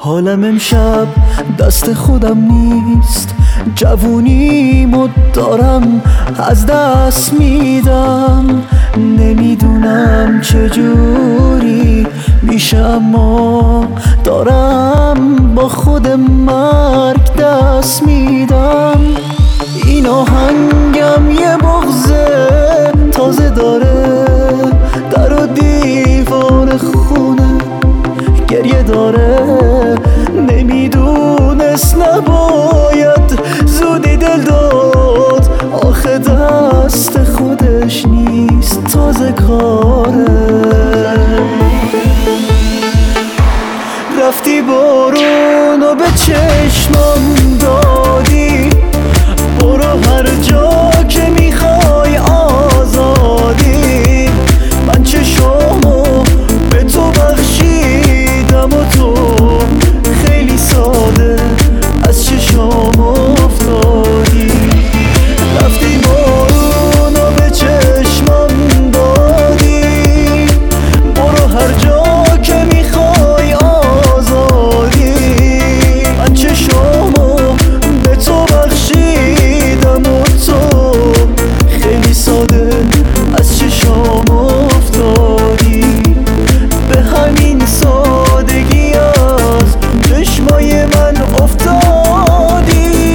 حالم امشب دست خودم نیست، جوونیمو دارم از دست میدم. نمیدونم چجوری میشه اما دارم با خود مرگ دست میدم. این آهنگم یه بغض تازه داره، در و دیوار خونه گریه داره. نمیدونست نباید زودی دل داد، آخه دست خودش نیست تازه کاره. رفتی بارونو به چشمم دادی، برو هر جا که میخوای آزادی. من چشمو به تو بخشیدم و تو خیلی ساده از چشام افتادی. رفتی بارونو به چشمم دادی، برو هر جا که میخوای آزادی. من چشمو به تو بخشیدم و تو خیلی ساده از چشام افتادی. به همین سادگی از چشمای من افتادی.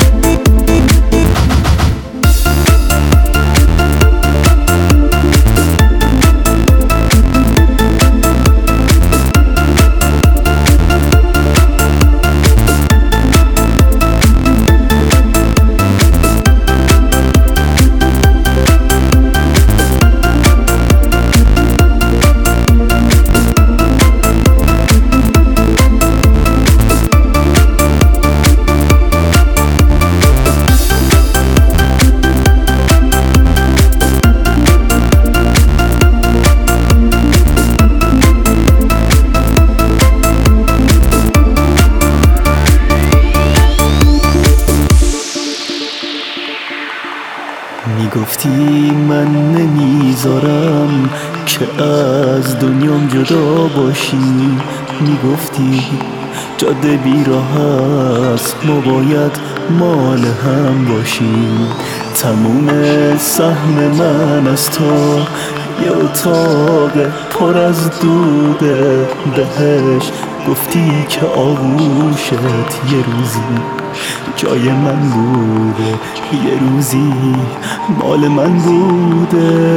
میگفتی من نمیذارم که از دنیام جدا باشی، میگفتی جاده بیراه است ما باید مال هم باشیم. تموم سهم من از تو یه اتاق پر از دوده، بهش گفتی که آغوشت یه روزی جای من بوده، یه روزی مال من بوده.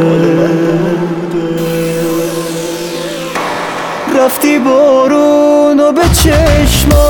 رفتی بارونو به چشمم